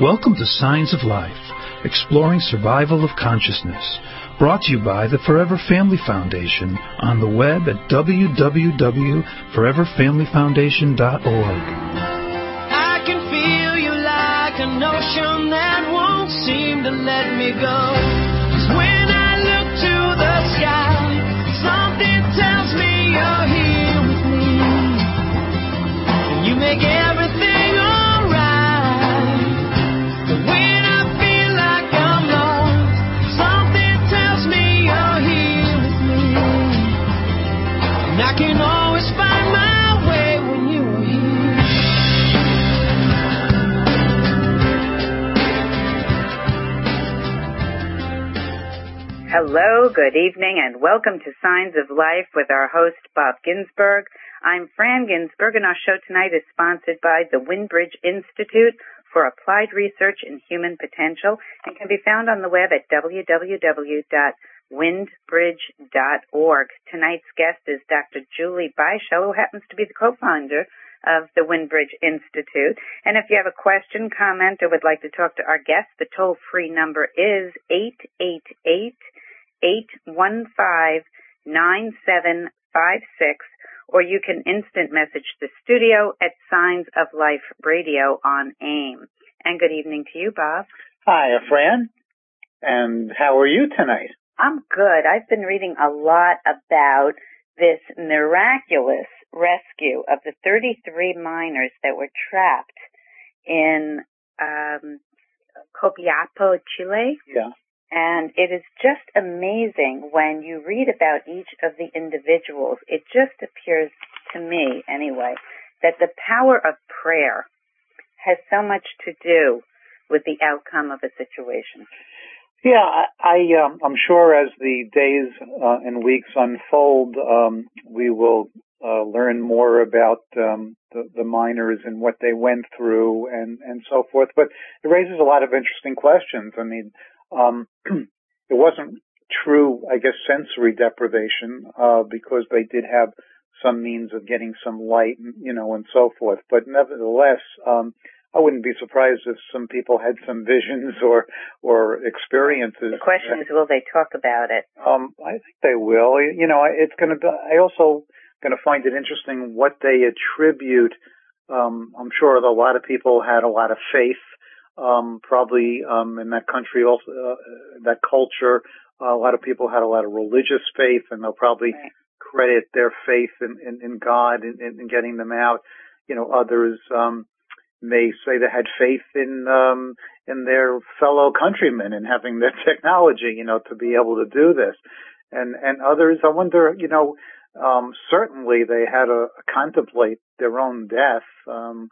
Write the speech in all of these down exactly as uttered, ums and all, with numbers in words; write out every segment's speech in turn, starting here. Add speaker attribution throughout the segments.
Speaker 1: Welcome to Signs of Life, exploring survival of consciousness, brought to you by the Forever Family Foundation on the web at w w w dot forever family foundation dot org.
Speaker 2: I can feel you like an ocean that won't seem to let me go. 'Cause when I look to the sky, something tells me you're here with me. And you make everything alright. But when I feel like I'm lost, something tells me you're here with me. And I can always find my way when you're here.
Speaker 3: Hello, good evening, and welcome to Signs of Life with our host, Bob Ginsberg. I'm Fran Ginsberg, and our show tonight is sponsored by the Windbridge Institute for Applied Research in Human Potential and can be found on the web at w w w dot windbridge dot org. Tonight's guest is Doctor Julie Beischel, who happens to be the co-founder of the Windbridge Institute. And if you have a question, comment, or would like to talk to our guest, the toll-free number is eight eight eight, eight one five, nine seven five six, or you can instant message the studio at Signs of Life Radio on AIM. And good evening to you, Bob.
Speaker 4: Hi, Fran. And how are you tonight?
Speaker 3: I'm good. I've been reading a lot about this miraculous rescue of the thirty-three miners that were trapped in um, Copiapo, Chile.
Speaker 4: Yeah.
Speaker 3: And it is just amazing when you read about each of the individuals. It just appears to me, anyway, that the power of prayer has so much to do with the outcome of a situation.
Speaker 4: Yeah, I, I um, I'm sure as the days uh, and weeks unfold, um, we will uh, learn more about um, the, the miners and what they went through and, and so forth. But it raises a lot of interesting questions. I mean, um, it wasn't true, I guess, sensory deprivation uh, because they did have some means of getting some light, you know, and so forth. But nevertheless, um, I wouldn't be surprised if some people had some visions or or experiences.
Speaker 3: The question is, will they talk about it?
Speaker 4: Um, I think they will. You know, it's going to be. I also going to find it interesting what they attribute. Um, I'm sure that a lot of people had a lot of faith, um, probably um, in that country, also uh, that culture. Uh, a lot of people had a lot of religious faith, and they'll probably
Speaker 3: right. credit
Speaker 4: their faith in, in, in God in, in getting them out. You know, others. Um, may say they had faith in um in their fellow countrymen and having their technology, you know, to be able to do this. And and others, I wonder, you know, um certainly they had to contemplate their own death. Um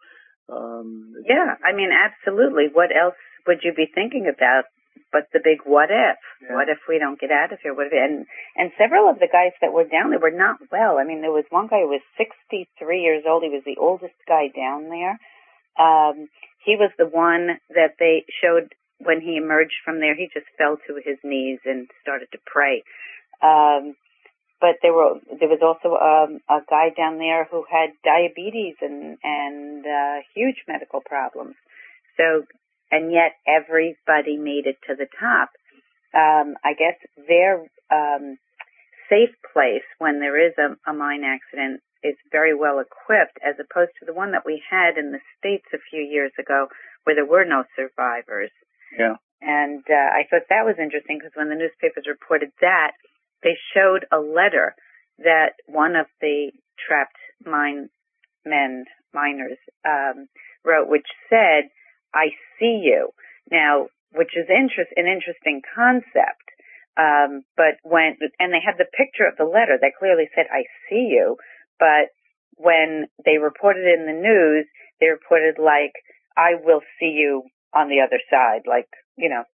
Speaker 4: um
Speaker 3: Yeah, I mean, absolutely. What else would you be thinking about but the big what if? Yeah. What if we don't get out of here? What if, and and several of the guys that were down there were not well. I mean, there was one guy who was sixty-three years old. He was the oldest guy down there. Um, he was the one that they showed when he emerged from there. He just fell to his knees and started to pray. Um, but there were there was also um, a guy down there who had diabetes and and uh, huge medical problems. So, and yet everybody made it to the top. Um, I guess their um, safe place when there is a, a mine accident is very well equipped, as opposed to the one that we had in the States a few years ago where there were no survivors.
Speaker 4: Yeah.
Speaker 3: And uh, I thought that was interesting because when the newspapers reported that, they showed a letter that one of the trapped mine men, miners, um, wrote, which said, "I see you." Now, which is interest, an interesting concept. Um, but when, and they had the picture of the letter that clearly said, "I see you." But when they reported in the news, they reported like, "I will see you on the other side." Like, you know,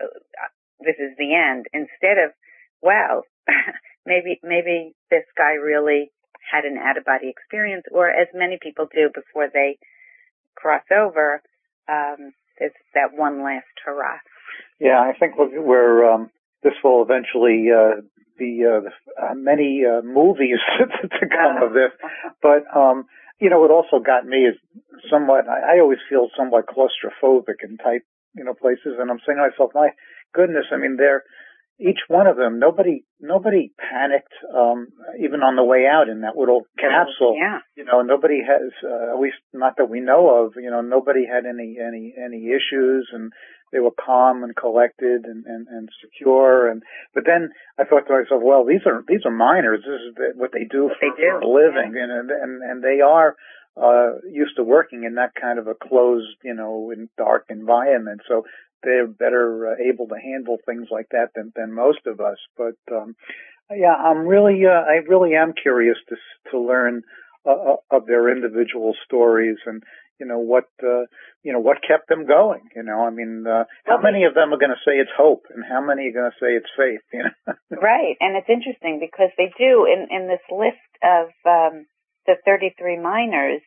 Speaker 3: this is the end. Instead of, wow, maybe, maybe this guy really had an out-of-body experience, or as many people do before they cross over, um, there's that one last hurrah.
Speaker 4: Yeah, I think we're, we're um, this will eventually, uh, be uh, uh, many uh, movies to come of this. But um, you know, what also got me is somewhat, I, I always feel somewhat claustrophobic in tight, you know, places. And I'm saying to myself, my goodness, I mean, they're, each one of them, nobody, nobody panicked, um, even on the way out in that little capsule.
Speaker 3: Yeah.
Speaker 4: You know, nobody has, uh, at least not that we know of, you know, nobody had any, any, any issues, and they were calm and collected and, and, and secure. And, but then I thought to myself, well, these are, these are miners. This is the, what they do
Speaker 3: what
Speaker 4: for,
Speaker 3: they do.
Speaker 4: for a living.
Speaker 3: Yeah.
Speaker 4: And, and, and they are, uh, used to working in that kind of a closed, you know, in dark environment. So they're better uh, able to handle things like that than, than most of us. But, um, yeah, I'm really, uh, I really am curious to, to learn, uh, of their individual stories and, you know, what, uh, you know, what kept them going, you know, I mean, uh, how many of them are going to say it's hope and how many are going to say it's faith, you know?
Speaker 3: Right. And it's interesting because they do in, in this list of, um, the thirty-three miners,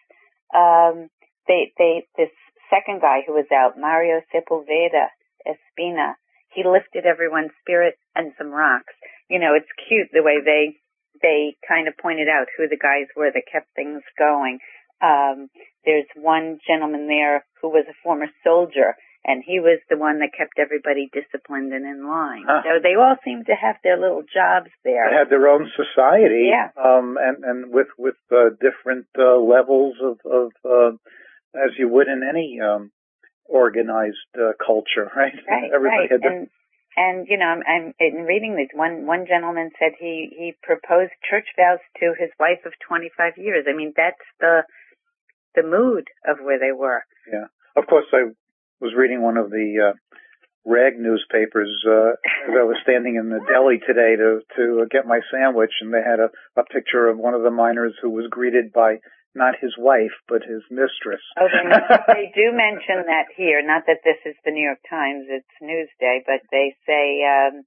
Speaker 3: um, they, they, this second guy who was out, Mario Sepulveda Espina, he lifted everyone's spirit and some rocks. You know, it's cute the way they, they kind of pointed out who the guys were that kept things going. Um, there's one gentleman there who was a former soldier, and he was the one that kept everybody disciplined and in line. Huh. So they all seem to have their little jobs there.
Speaker 4: They had their own society,
Speaker 3: yeah.
Speaker 4: um, and, and with, with, uh, different, uh, levels of, of, uh, as you would in any, um, organized, uh, culture, right?
Speaker 3: Right,
Speaker 4: Everybody
Speaker 3: right.
Speaker 4: had
Speaker 3: and, and, you know, I'm, I'm in reading these, one, one gentleman said he, he proposed church vows to his wife of twenty-five years. I mean, that's the, the mood of where they were.
Speaker 4: Yeah. Of course, I was reading one of the, uh, rag newspapers, uh, as I was standing in the deli today to, to get my sandwich, and they had a, a picture of one of the miners who was greeted by not his wife, but his mistress.
Speaker 3: Oh, they, they do mention that here. Not that this is the New York Times, it's Newsday, but they say, um,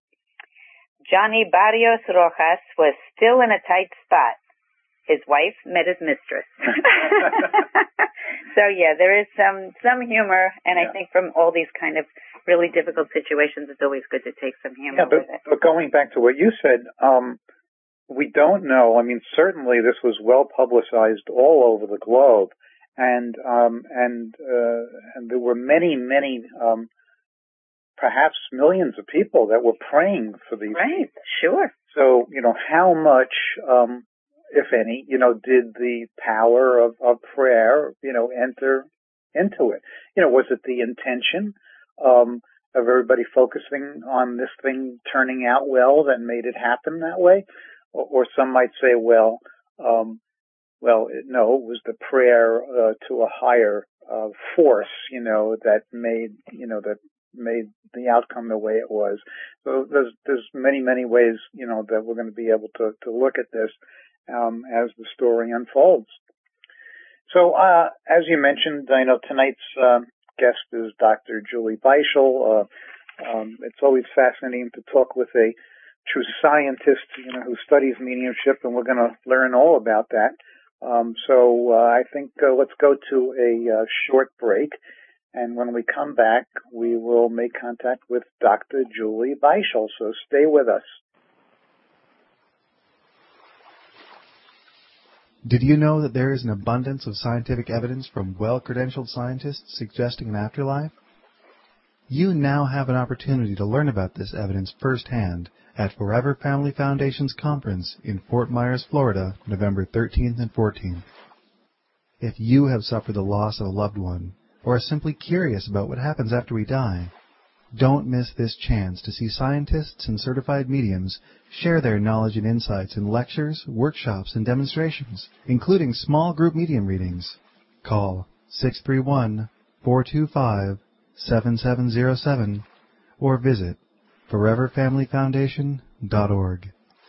Speaker 3: Johnny Barrios Rojas was still in a tight spot. His wife met his mistress. So yeah, there is some, some humor, and yeah. I think from all these kind of really difficult situations, it's always good to take some humor
Speaker 4: yeah, but,
Speaker 3: with it.
Speaker 4: But going back to what you said, um, we don't know. I mean, certainly this was well publicized all over the globe, and um, and uh, and there were many, many, um, perhaps millions of people that were praying for these.
Speaker 3: Right. Sure.
Speaker 4: So you know, how much, um, if any, you know, did the power of, of prayer, you know, enter into it? You know, was it the intention um, of everybody focusing on this thing turning out well that made it happen that way? Or some might say, well, um, well, no, it was the prayer uh, to a higher uh, force, you know, that made, you know, that made the outcome the way it was. So there's there's many many ways, you know, that we're going to be able to to look at this um, as the story unfolds. So uh, as you mentioned, I know tonight's uh, guest is Doctor Julie Beischel. Uh, um, it's always fascinating to talk with a true scientist, you know, who studies mediumship, and we're going to learn all about that. Um, so uh, I think uh, let's go to a uh, short break, and when we come back, we will make contact with Doctor Julie Beischel. So stay with us.
Speaker 5: Did you know that there is an abundance of scientific evidence from well-credentialed scientists suggesting an afterlife? You now have an opportunity to learn about this evidence firsthand at Forever Family Foundation's conference in Fort Myers, Florida, November thirteenth and fourteenth. If you have suffered the loss of a loved one, or are simply curious about what happens after we die, don't miss this chance to see scientists and certified mediums share their knowledge and insights in lectures, workshops, and demonstrations, including small group medium readings. Call six three one, four two five, seven seven zero seven or visit forever family foundation dot org.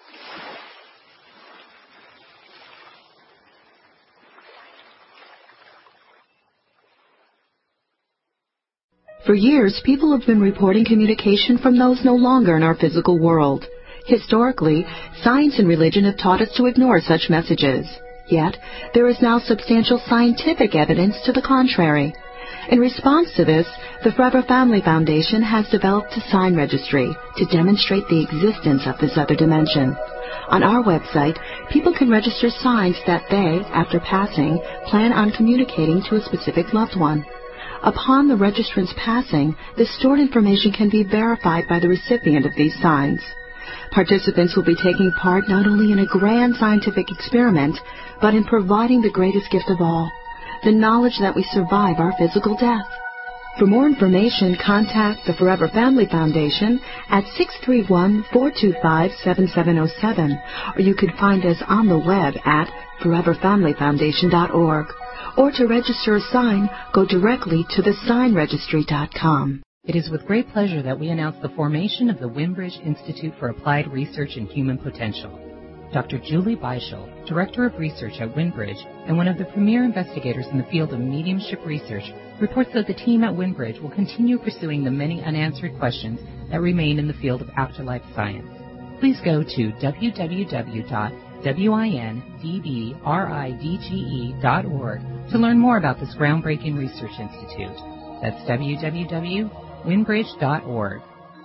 Speaker 6: For years, people have been reporting communication from those no longer in our physical world. Historically, science and religion have taught us to ignore such messages. Yet, there is now substantial scientific evidence to the contrary. In response to this, the Forever Family Foundation has developed a sign registry to demonstrate the existence of this other dimension. On our website, people can register signs that they, after passing, plan on communicating to a specific loved one. Upon the registrant's passing, the stored information can be verified by the recipient of these signs. Participants will be taking part not only in a grand scientific experiment, but in providing the greatest gift of all, the knowledge that we survive our physical death. For more information, contact the Forever Family Foundation at six three one, four two five, seven seven zero seven, or you can find us on the web at forever family foundation dot org. Or to register a sign, go directly to the sign registry dot com.
Speaker 7: It is with great pleasure that we announce the formation of the Winbridge Institute for Applied Research in Human Potential. Doctor Julie Beischel, Director of Research at Winbridge and one of the premier investigators in the field of mediumship research, reports that the team at Winbridge will continue pursuing the many unanswered questions that remain in the field of afterlife science. Please go to w w w dot windbridge dot org to learn more about this groundbreaking research institute. That's w w w dot windbridge dot org.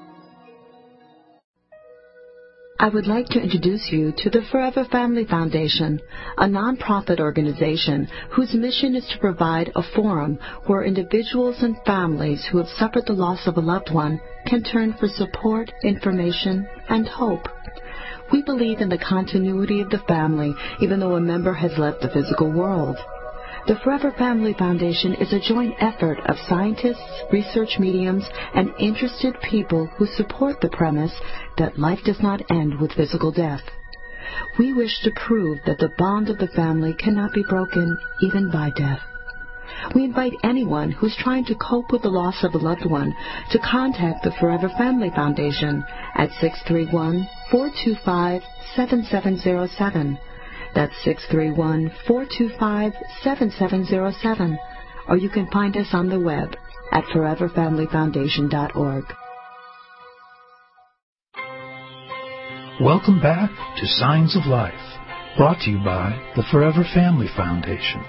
Speaker 6: I would like to introduce you to the Forever Family Foundation, a nonprofit organization whose mission is to provide a forum where individuals and families who have suffered the loss of a loved one can turn for support, information, and hope. We believe in the continuity of the family, even though a member has left the physical world. The Forever Family Foundation is a joint effort of scientists, research mediums, and interested people who support the premise that life does not end with physical death. We wish to prove that the bond of the family cannot be broken even by death. We invite anyone who's trying to cope with the loss of a loved one to contact the Forever Family Foundation at six three one, four two five, seven seven zero seven. That's six three one, four two five, seven seven zero seven. Or you can find us on the web at forever family foundation dot org.
Speaker 1: Welcome back to Signs of Life, brought to you by the Forever Family Foundation.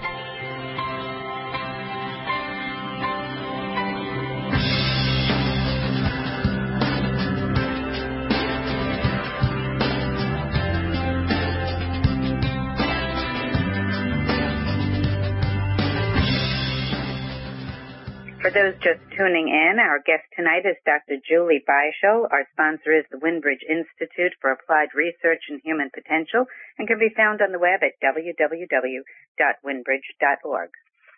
Speaker 3: For those just tuning in, our guest tonight is Doctor Julie Beischel. Our sponsor is the Winbridge Institute for Applied Research in Human Potential and can be found on the web at w w w dot windbridge dot org.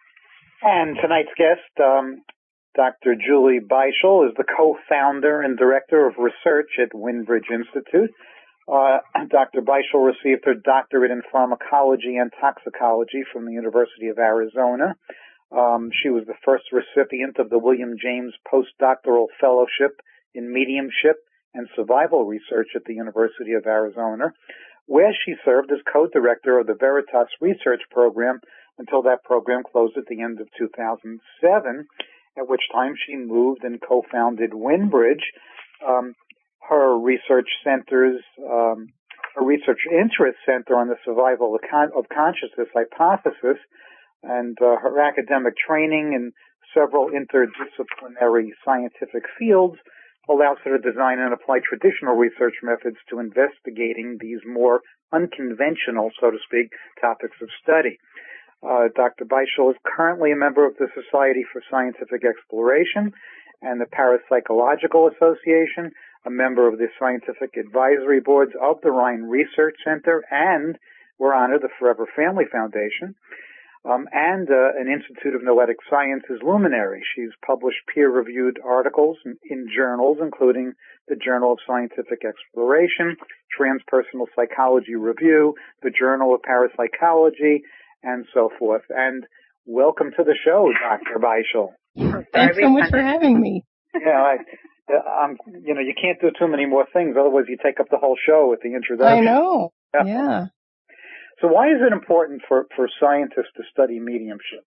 Speaker 4: And tonight's guest, um, Doctor Julie Beischel, is the co-founder and director of research at Winbridge Institute. Uh, Doctor Beischel received her doctorate in pharmacology and toxicology from the University of Arizona. Um, she was the first recipient of the William James Postdoctoral Fellowship in Mediumship and Survival Research at the University of Arizona, where she served as co-director of the Veritas Research Program until that program closed at the end of two thousand seven, at which time she moved and co-founded Winbridge. Um, her research centers, um, her research interest center on the survival of, con- of consciousness hypothesis, and uh, her academic training in several interdisciplinary scientific fields allows her to design and apply traditional research methods to investigating these more unconventional, so to speak, topics of study. Uh, Doctor Beischel is currently a member of the Society for Scientific Exploration and the Parapsychological Association, a member of the scientific advisory boards of the Rhine Research Center, and we're honored the Forever Family Foundation. Um, and uh, an Institute of Noetic Sciences luminary. She's published peer-reviewed articles in, in journals, including the Journal of Scientific Exploration, Transpersonal Psychology Review, the Journal of Parapsychology, and so forth. And welcome to the show, Doctor Beischel.
Speaker 8: Thanks so much for having me.
Speaker 4: Yeah, I, I'm, you know, you can't do too many more things, otherwise you take up the whole show with the introduction.
Speaker 8: I know. Yeah. yeah.
Speaker 4: So why is it important for, for scientists to study mediumship?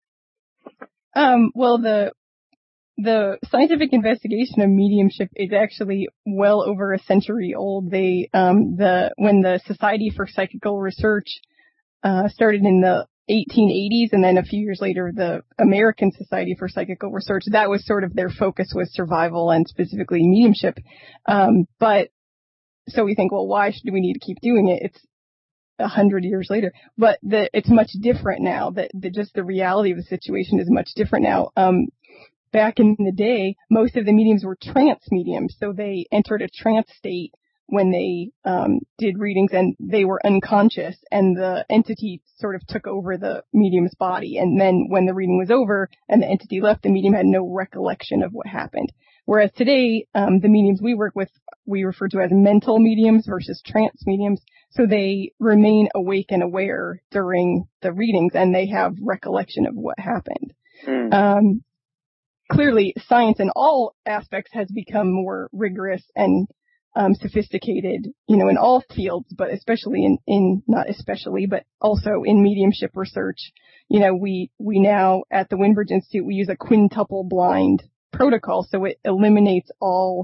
Speaker 8: Um, well, the the scientific investigation of mediumship is actually well over a century old. They um, the when the Society for Psychical Research uh, started in the eighteen eighties, and then a few years later, the American Society for Psychical Research. That was sort of their focus, was survival and specifically mediumship. Um, but so we think, well, why should we need to keep doing it? It's a hundred years later, but the, it's much different now. That the, just the reality of the situation is much different now. Um, back in the day, most of the mediums were trance mediums, so they entered a trance state when they um, did readings, and they were unconscious, and the entity sort of took over the medium's body. And then when the reading was over and the entity left, the medium had no recollection of what happened. Whereas today, um, the mediums we work with, we refer to as mental mediums versus trance mediums. So they remain awake and aware during the readings, and they have recollection of what happened. Mm. Um, clearly, science in all aspects has become more rigorous and Um, sophisticated, you know, in all fields, but especially in, in, not especially, but also in mediumship research. You know, we, we now at the Winbridge Institute, we use a quintuple blind protocol, so it eliminates all,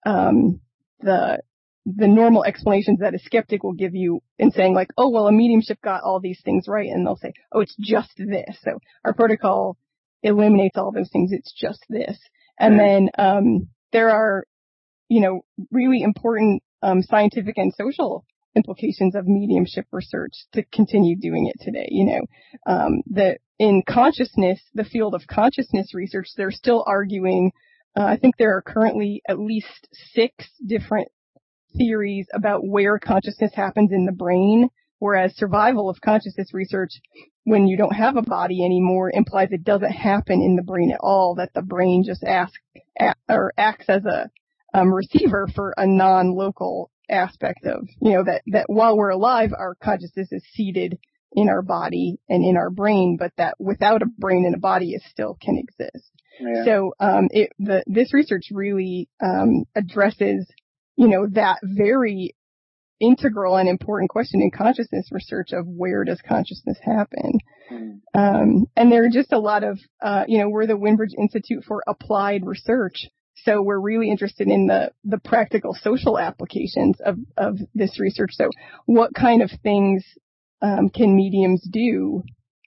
Speaker 8: um, the, the normal explanations that a skeptic will give you in saying like, oh, well, a mediumship got all these things right, and they'll say, oh, it's just this. So our protocol eliminates all those things. It's just this. And then, um, there are, you know, really important um, scientific and social implications of mediumship research to continue doing it today. You know, um, that in consciousness, the field of consciousness research, they're still arguing. Uh, I think there are currently at least six different theories about where consciousness happens in the brain, whereas survival of consciousness research, when you don't have a body anymore, implies it doesn't happen in the brain at all, that the brain just asks, or acts as a Um, receiver for a non-local aspect of, you know, that, that while we're alive, our consciousness is seated in our body and in our brain, but that without a brain and a body, it still can exist. Yeah. So, um, it, the, this research really, um, addresses, you know, that very integral and important question in consciousness research of where does consciousness happen? Mm. Um, and there are just a lot of, uh, you know, we're the Winbridge Institute for Applied Research. So we're really interested in the, the practical social applications of, of this research. So what kind of things um, can mediums do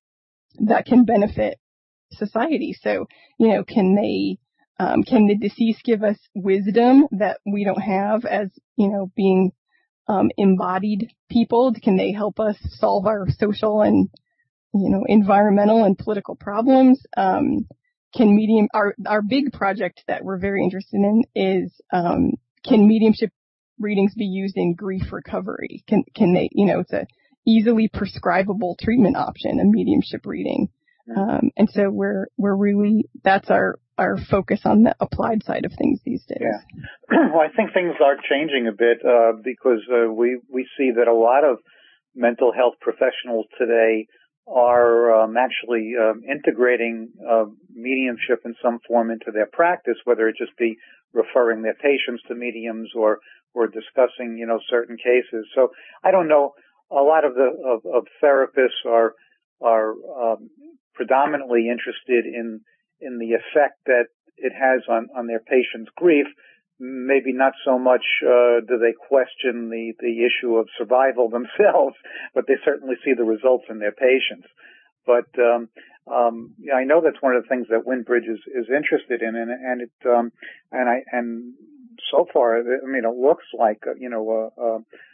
Speaker 8: that can benefit society? So, you know, can they, um, can the deceased give us wisdom that we don't have as, you know, being um, embodied people? Can they help us solve our social and, you know, environmental and political problems? Um, Can medium, our, our big project that we're very interested in is, um, can mediumship readings be used in grief recovery? Can, can they, you know, it's a easily prescribable treatment option, a mediumship reading. Um, and so we're, we're really, that's our, our focus on the applied side of things these days.
Speaker 4: Yeah. Well, I think things are changing a bit, uh, because, uh, we, we see that a lot of mental health professionals today are um, actually um, integrating uh, mediumship in some form into their practice, whether it just be referring their patients to mediums or or discussing, you know, certain cases. So I don't know. A lot of the of, of therapists are are um, predominantly interested in in the effect that it has on on their patients' grief. Maybe not so much uh, do they question the, the issue of survival themselves, but they certainly see the results in their patients. But um, um, yeah, I know that's one of the things that Winbridge is, is interested in, and, and it um, and I and so far, I mean, it looks like you know a, a,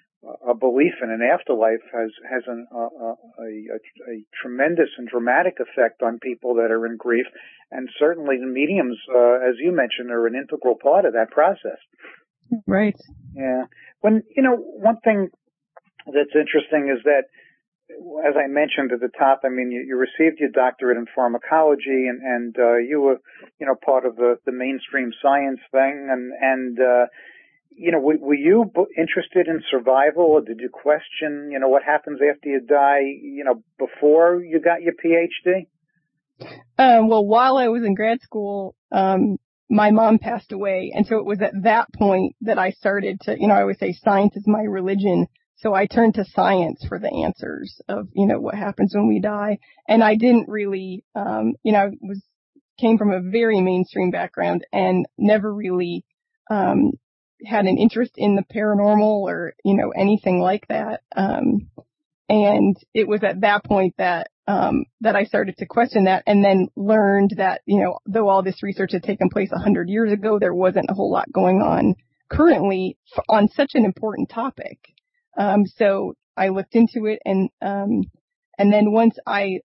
Speaker 4: a belief in an afterlife has has an, a, a, a, a tremendous and dramatic effect on people that are in grief. And certainly the mediums, uh, as you mentioned, are an integral part of that process.
Speaker 8: Right.
Speaker 4: Yeah. When, you know, one thing that's interesting is that, as I mentioned at the top, I mean, you, you received your doctorate in pharmacology and, and, uh, you were, you know, part of the, the mainstream science thing. And, and, uh, you know, were, were you interested in survival, or did you question, you know, what happens after you die, you know, before you got your P H D?
Speaker 8: Um, well, while I was in grad school, um, my mom passed away. And so it was at that point that I started to, you know, I always say science is my religion. So I turned to science for the answers of, you know, what happens when we die. And I didn't really, um, you know, I was, came from a very mainstream background and never really, um, had an interest in the paranormal or, you know, anything like that. Um, and it was at that point that, um, that I started to question that, and then learned that, you know, though all this research had taken place a hundred years ago, there wasn't a whole lot going on currently on such an important topic. Um, so I looked into it, and, um, and then once I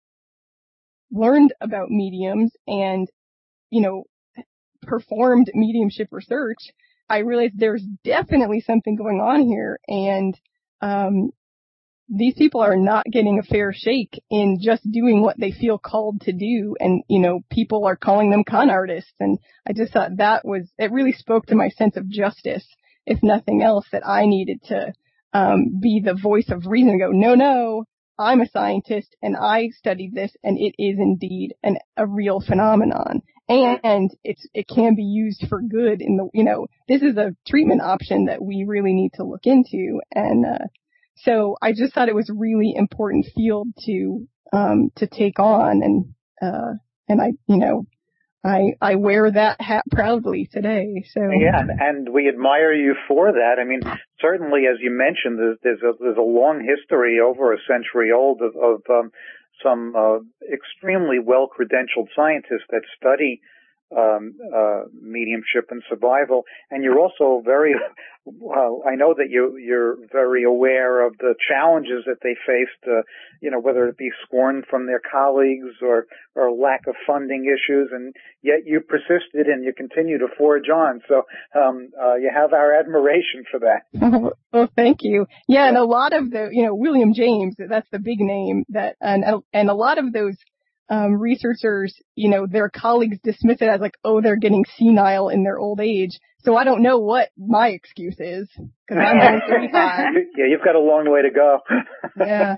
Speaker 8: learned about mediums and, you know, performed mediumship research, I realized there's definitely something going on here, and, um, these people are not getting a fair shake in just doing what they feel called to do. And, you know, people are calling them con artists. And I just thought that was, it really spoke to my sense of justice, if nothing else, that I needed to, um, be the voice of reason and go, no, no, I'm a scientist and I studied this, and it is indeed an, a real phenomenon. And it's, it can be used for good in the, you know, this is a treatment option that we really need to look into. And, uh, so I just thought it was a really important field to, um, to take on. And, uh, and I, you know, I, I wear that hat proudly today. So
Speaker 4: yeah, and, and we admire you for that. I mean, certainly, as you mentioned, there's, there's a, there's a long history, over a century old, of, of, um, some, uh, extremely well-credentialed scientists that study, um, uh, mediumship and survival. And you're also very, well, I know that you, you're very aware of the challenges that they faced, uh, you know, whether it be scorn from their colleagues or, or lack of funding issues, and yet you persisted and you continue to forge on. So, um, uh, you have our admiration for that.
Speaker 8: Well, thank you. Yeah, and a lot of the, you know, William James, that's the big name that, and, and a lot of those, Um, researchers, you know, their colleagues dismiss it as like, oh, they're getting senile in their old age. So I don't know what my excuse is, because I'm only thirty-five.
Speaker 4: Yeah, you've got a long way to go.
Speaker 8: Yeah.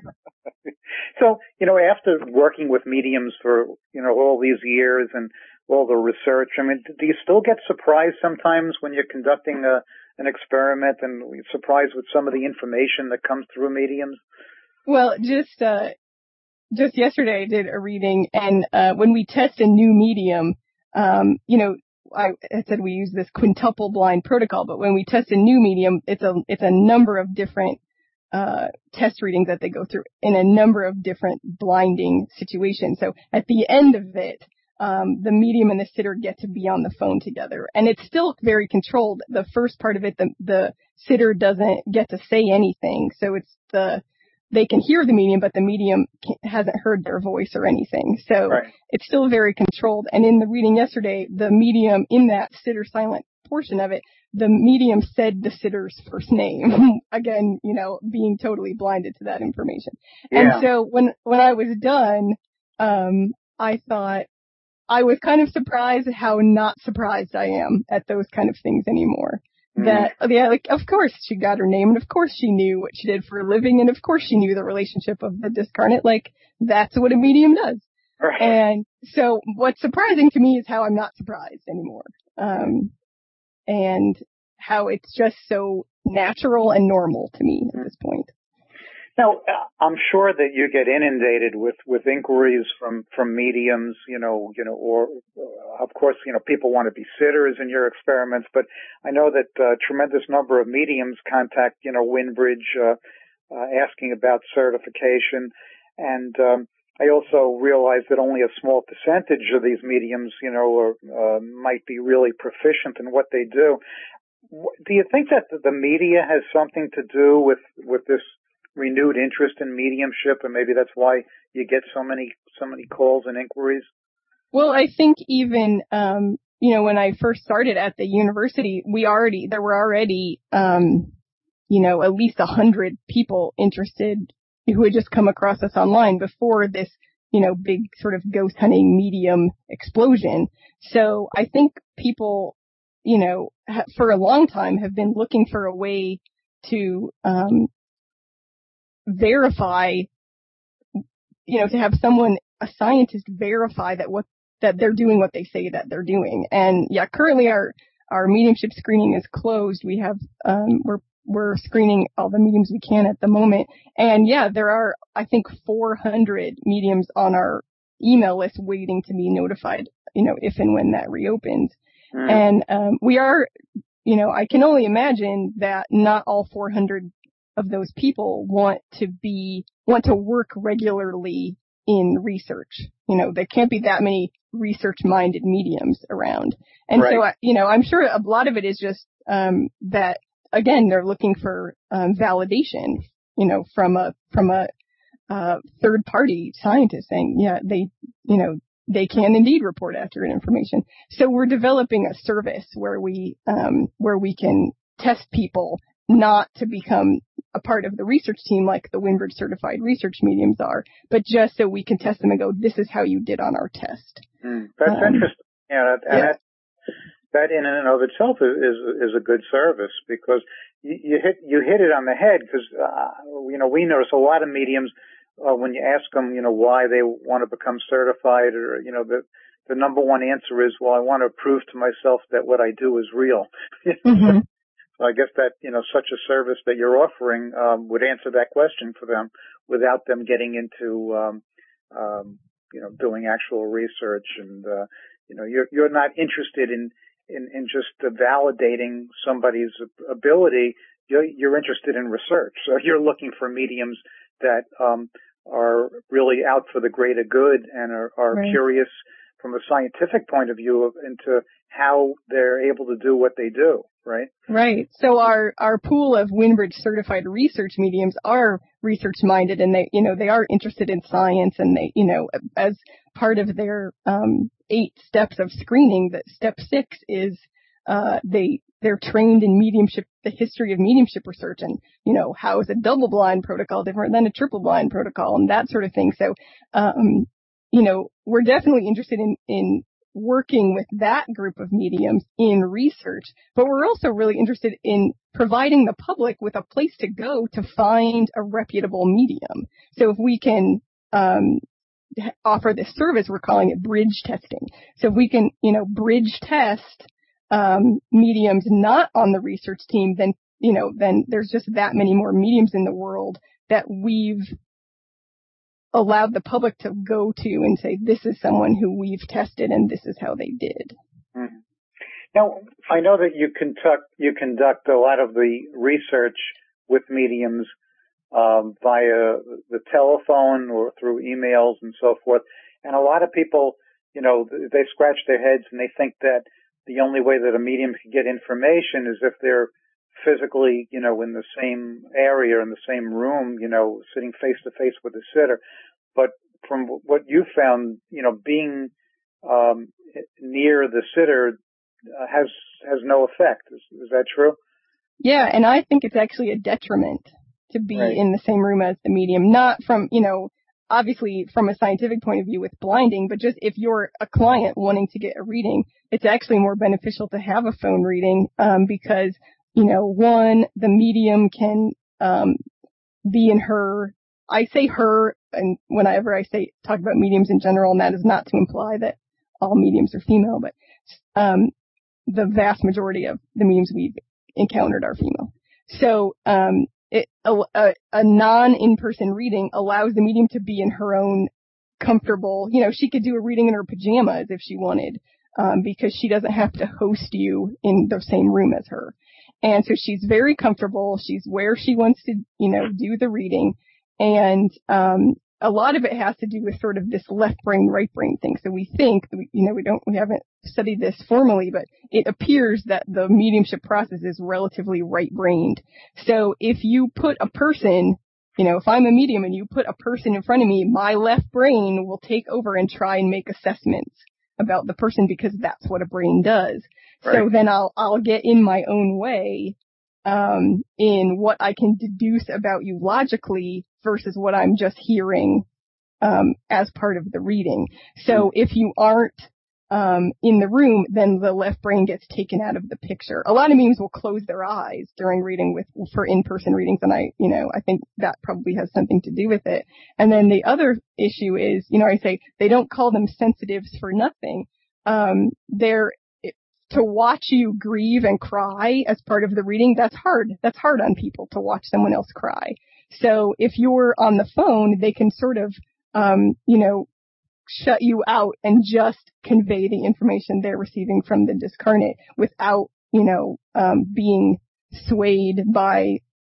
Speaker 4: So, you know, after working with mediums for, you know, all these years and all the research, I mean, do you still get surprised sometimes when you're conducting a, an experiment, and surprised with some of the information that comes through mediums?
Speaker 8: Well, just, uh, Just yesterday I did a reading, and uh when we test a new medium, um, you know, I, I said we use this quintuple blind protocol, but when we test a new medium, it's a it's a number of different uh test readings that they go through in a number of different blinding situations. So at the end of it, um the medium and the sitter get to be on the phone together, and it's still very controlled. The first part of it, the the sitter doesn't get to say anything, so it's the they can hear the medium, but the medium hasn't heard their voice or anything. So right. It's still very controlled. And in the reading yesterday, the medium, in that sitter silent portion of it, the medium said the sitter's first name. Again, you know, being totally blinded to that information. Yeah. And so when, when I was done, um, I thought I was kind of surprised at how not surprised I am at those kind of things anymore. That, yeah, like, of course she got her name, and of course she knew what she did for a living, and of course she knew the relationship of the discarnate. Like, that's what a medium does. Right. And so what's surprising to me is how I'm not surprised anymore. Um, and how it's just so natural and normal to me at this point.
Speaker 4: Now, I'm sure that you get inundated with, with inquiries from, from mediums, you know, you know, or, uh, of course, you know, people want to be sitters in your experiments, but I know that a tremendous number of mediums contact, you know, Winbridge, uh, uh, asking about certification. And, um, I also realize that only a small percentage of these mediums, you know, are, uh, might be really proficient in what they do. Do you think that the media has something to do with, with this renewed interest in mediumship, and maybe that's why you get so many so many calls and inquiries?
Speaker 8: Well, I think even um you know, when I first started at the university, we already there were already um you know, at least a hundred people interested who had just come across us online before this, you know, big sort of ghost hunting medium explosion. So I think people, you know, ha- for a long time have been looking for a way to um verify, you know, to have someone, a scientist, verify that what, that they're doing what they say that they're doing. And yeah, currently our, our mediumship screening is closed. We have, um, we're, we're screening all the mediums we can at the moment. And yeah, there are, I think, four hundred mediums on our email list waiting to be notified, you know, if and when that reopens. Mm. And, um, we are, you know, I can only imagine that not all four hundred of those people want to be, want to work regularly in research. You know, there can't be that many research-minded mediums around. And
Speaker 4: right.
Speaker 8: so, I, you know, I'm sure a lot of it is just um, that, again, they're looking for um, validation, you know, from a from a uh, third-party scientist saying, yeah, they, you know, they can indeed report accurate information. So we're developing a service where we um, where we can test people not to become a part of the research team like the Winbridge certified research mediums are, but just so we can test them and go, this is how you did on our test.
Speaker 4: Mm, that's um, interesting. Yeah, and
Speaker 8: yeah.
Speaker 4: That, that in and of itself is is a good service because you, you hit you hit it on the head because uh, you know we notice a lot of mediums uh, when you ask them you know why they want to become certified or you know the the number one answer is, well, I want to prove to myself that what I do is real.
Speaker 8: mm-hmm.
Speaker 4: So I guess that, you know, such a service that you're offering um, would answer that question for them without them getting into, um, um, you know, doing actual research. And, uh, you know, you're, you're not interested in, in, in just uh, validating somebody's ability. You're, you're interested in research. So you're looking for mediums that um, are really out for the greater good and are, are
Speaker 8: right.
Speaker 4: curious from a scientific point of view of, into how they're able to do what they do, right?
Speaker 8: Right. So our, our pool of Winbridge certified research mediums are research minded and they, you know, they are interested in science and they, you know, as part of their, um, eight steps of screening, that step six is, uh, they, they're trained in mediumship, the history of mediumship research and, you know, how is a double blind protocol different than a triple blind protocol and that sort of thing. So, um, you know, we're definitely interested in, in working with that group of mediums in research, but we're also really interested in providing the public with a place to go to find a reputable medium. So if we can, um, offer this service, we're calling it bridge testing. So if we can, you know, bridge test, um, mediums not on the research team, then, you know, then there's just that many more mediums in the world that we've allowed the public to go to and say, this is someone who we've tested and this is how they did.
Speaker 4: Mm-hmm. Now, I know that you conduct, you conduct a lot of the research with mediums um, via the telephone or through emails and so forth. And a lot of people, you know, they scratch their heads and they think that the only way that a medium can get information is if they're physically, you know, in the same area, in the same room, you know, sitting face to face with a sitter. But from what you found, you know, being um, near the sitter uh, has has no effect. Is, is that true?
Speaker 8: Yeah, and I think it's actually a detriment to be right. in the same room as the medium. Not from, you know, obviously from a scientific point of view with blinding, but just if you're a client wanting to get a reading, it's actually more beneficial to have a phone reading um, because you know, one, the medium can um, be in her, I say her, and whenever I say talk about mediums in general, and that is not to imply that all mediums are female, but um, the vast majority of the mediums we've encountered are female. So um, it, a, a, a non-in-person reading allows the medium to be in her own comfortable, you know, she could do a reading in her pajamas if she wanted, um, because she doesn't have to host you in the same room as her. And so she's very comfortable. She's where she wants to, you know, do the reading. And, um, a lot of it has to do with sort of this left brain, right brain thing. So we think, you know, we don't, we haven't studied this formally, but it appears that the mediumship process is relatively right brained. So if you put a person, you know, if I'm a medium and you put a person in front of me, my left brain will take over and try and make assessments about the person because that's what a brain does. Right. So then I'll, I'll get in my own way, um, in what I can deduce about you logically versus what I'm just hearing, um, as part of the reading. So mm. if you aren't, um, in the room, then the left brain gets taken out of the picture. A lot of mediums will close their eyes during reading with, for in-person readings. And I, you know, I think that probably has something to do with it. And then the other issue is, you know, I say they don't call them sensitives for nothing. Um, they're, to watch you grieve and cry as part of the reading, that's hard. That's hard on people to watch someone else cry. So if you're on the phone, they can sort of, um, you know, shut you out and just convey the information they're receiving from the discarnate without, you know, um, being swayed by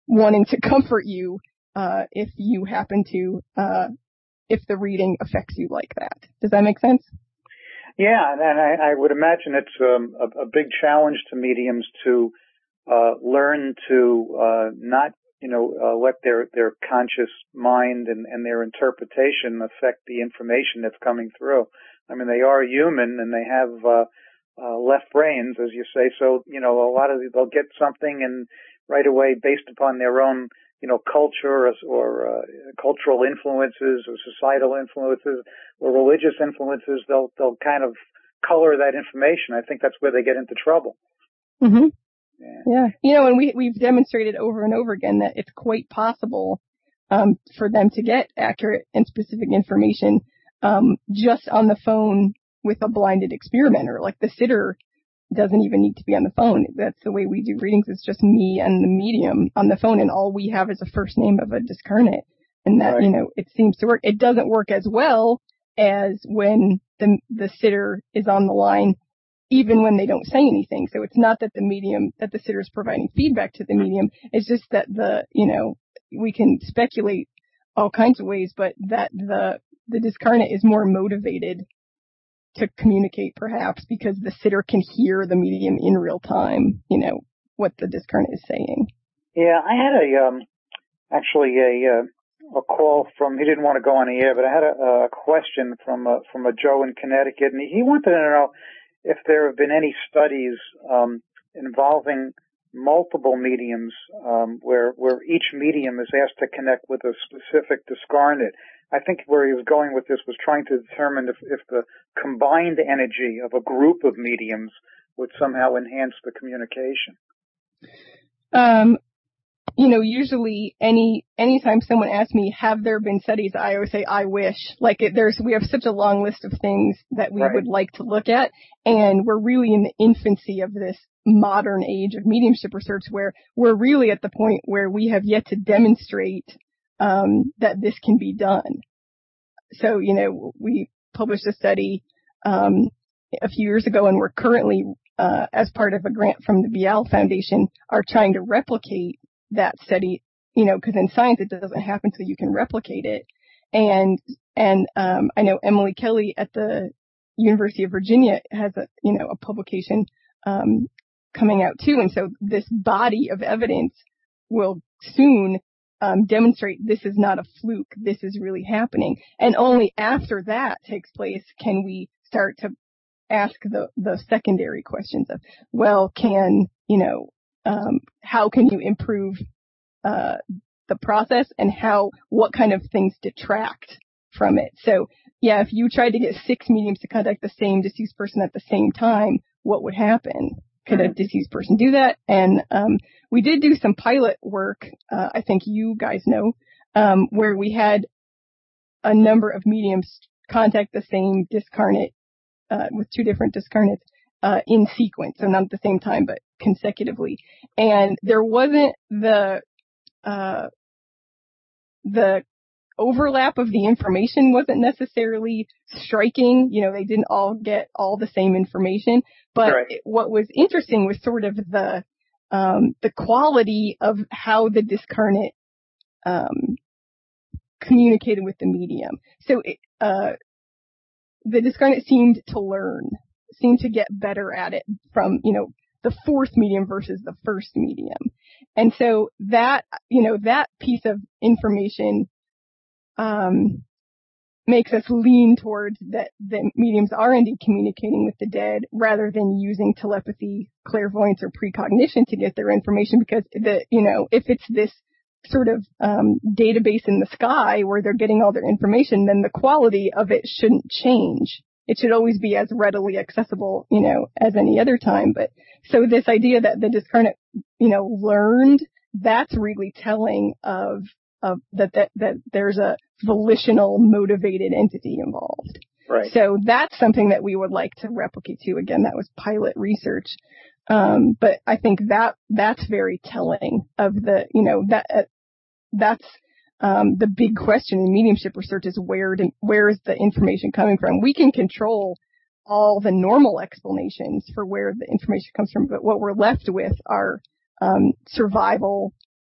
Speaker 8: wanting to comfort you uh, if you happen to, uh, if the reading affects you like that. Does that make sense?
Speaker 4: Yeah, and I, I would imagine it's um, a, a big challenge to mediums to uh, learn to uh, not, you know, uh, let their, their conscious mind and, and their interpretation affect the information that's coming through. I mean, they are human and they have uh, uh, left brains, as you say. So, you know, a lot of they'll get something and right away, based upon their own, you know, culture or, or uh, cultural influences or societal influences or religious influences, they'll they'll kind of color that information. I think that's where they get into trouble.
Speaker 8: Mm-hmm.
Speaker 4: Yeah.
Speaker 8: yeah. You know, and we, we've demonstrated over and over again that it's quite possible um, for them to get accurate and specific information um, just on the phone with a blinded experimenter. Like the sitter doesn't even need to be on the phone. That's the way we do readings. It's just me and the medium on the phone, and all we have is a first name of a discarnate. And that, right. you know, it seems to work. It doesn't work as well as when the the sitter is on the line, even when they don't say anything. So it's not that the medium, that the sitter is providing feedback to the medium. It's just that the, you know, we can speculate all kinds of ways, but that the the discarnate is more motivated to communicate, perhaps, because the sitter can hear the medium in real time, you know, what the discarnate is saying.
Speaker 4: Yeah, I had a, um, actually a, uh, a call from, he didn't want to go on the air, but I had a, a question from, a, from a Joe in Connecticut, and he wanted to know if there have been any studies, um, involving multiple mediums, um, where, where each medium is asked to connect with a specific discarnate. I think where he was going with this was trying to determine if, if the combined energy of a group of mediums would somehow enhance the communication.
Speaker 8: Um, you know, usually any, anytime someone asks me, have there been studies, I always say, I wish. Like it, there's, we have such a long list of things that we right. would like to look at, and we're really in the infancy of this modern age of mediumship research where we're really at the point where we have yet to demonstrate Um, that this can be done. So, you know, we published a study um, a few years ago, and we're currently, uh, as part of a grant from the Bial Foundation, are trying to replicate that study, you know, because in science it doesn't happen so you can replicate it. And, and um, I know Emily Kelly at the University of Virginia has a, you know, a publication um, coming out too. And so this body of evidence will soon Um, demonstrate this is not a fluke, this is really happening. And only after that takes place can we start to ask the, the secondary questions of, well, can, you know, um, how can you improve uh, the process, and how, what kind of things detract from it? So, yeah, if you tried to get six mediums to contact the same deceased person at the same time, what would happen? Could a deceased person do that? And um, we did do some pilot work, uh, I think you guys know, um, where we had a number of mediums contact the same discarnate uh, with two different discarnates uh, in sequence, so not at the same time, but consecutively. And there wasn't the uh, the overlap of the information wasn't necessarily striking. You know, they didn't all get all the same information. But right. it, what was interesting was sort of the um, the quality of how the discarnate um, communicated with the medium. So it, uh, the discarnate seemed to learn, seemed to get better at it from, you know, the fourth medium versus the first medium. And so that, you know, that piece of information Um, makes us lean towards that the mediums are indeed communicating with the dead rather than using telepathy, clairvoyance, or precognition to get their information, because the, you know, if it's this sort of um, database in the sky where they're getting all their information, then the quality of it shouldn't change. It should always be as readily accessible, you know, as any other time. But so this idea that the discarnate, you know, learned, that's really telling of of that, that, that there's a volitional, motivated entity involved.
Speaker 4: Right.
Speaker 8: So that's something that we would like to replicate too. Again, that was pilot research. Um, but I think that, that's very telling of the, you know, that, uh, that's, um, the big question in mediumship research is where to, where is the information coming from? We can control all the normal explanations for where the information comes from, but what we're left with are, um, survival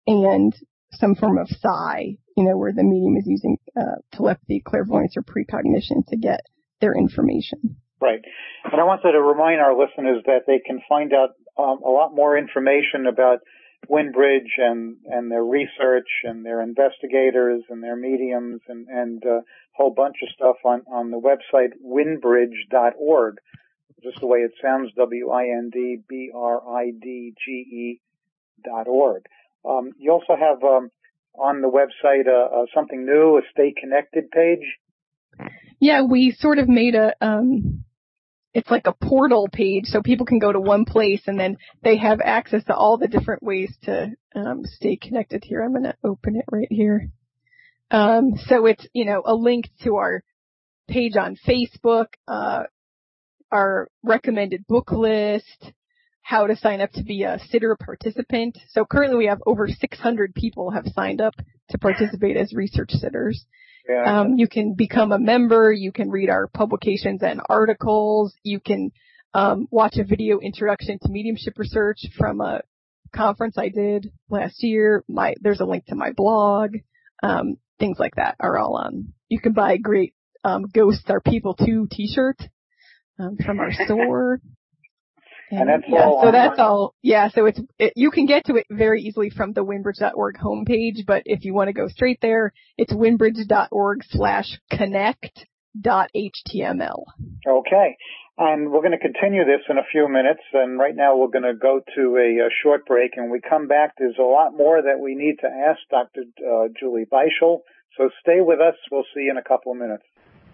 Speaker 8: and some form of psi, you know, where the medium is using uh, telepathy, clairvoyance, or precognition to get their information.
Speaker 4: Right. And I wanted to remind our listeners that they can find out um, a lot more information about Windbridge and, and their research and their investigators and their mediums and, and a whole bunch of stuff on, on the website windbridge dot org. Just the way it sounds, W I N D B R I D G E dot org. Um, you also have um, on the website uh, uh, something new, a Stay Connected page.
Speaker 8: Yeah, we sort of made a, um, it's like a portal page, so people can go to one place and then they have access to all the different ways to um, stay connected here. I'm going to open it right here. Um, so it's, you know, a link to our page on Facebook, uh, our recommended book list, how to sign up to be a sitter participant. So currently we have over six hundred people have signed up to participate as research sitters. Yeah. Um, you can become a member. You can read our publications and articles. You can um, watch a video introduction to mediumship research from a conference I did last year. My there's a link to my blog. Um, things like that are all on. You can buy a great um, Ghosts Are People Too T-shirt um, from our store. And, and that's yeah, all so that's all. Yeah, so it's it, you can get to it very easily from the windbridge dot org homepage, but if you want to go straight there, it's windbridge dot org slash connect dot H T M L.
Speaker 4: Okay, and we're going to continue this in a few minutes, and right now we're going to go to a, a short break, and when we come back, there's a lot more that we need to ask Doctor Uh, Julie Beischel, so stay with us. We'll see you in a couple of minutes.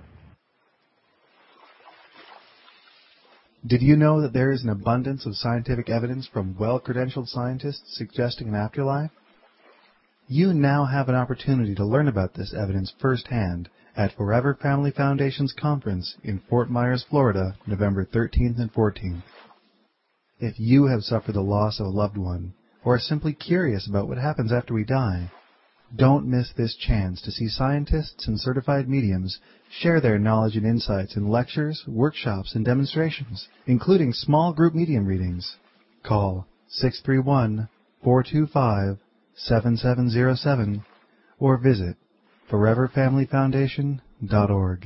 Speaker 5: Did you know that there is an abundance of scientific evidence from well-credentialed scientists suggesting an afterlife? You now have an opportunity to learn about this evidence firsthand at Forever Family Foundation's conference in Fort Myers, Florida, November thirteenth and fourteenth. If you have suffered the loss of a loved one, or are simply curious about what happens after we die, don't miss this chance to see scientists and certified mediums share their knowledge and insights in lectures, workshops, and demonstrations, including small group medium readings. Call six three one, four two five, seven seven zero seven or visit forever family foundation dot org.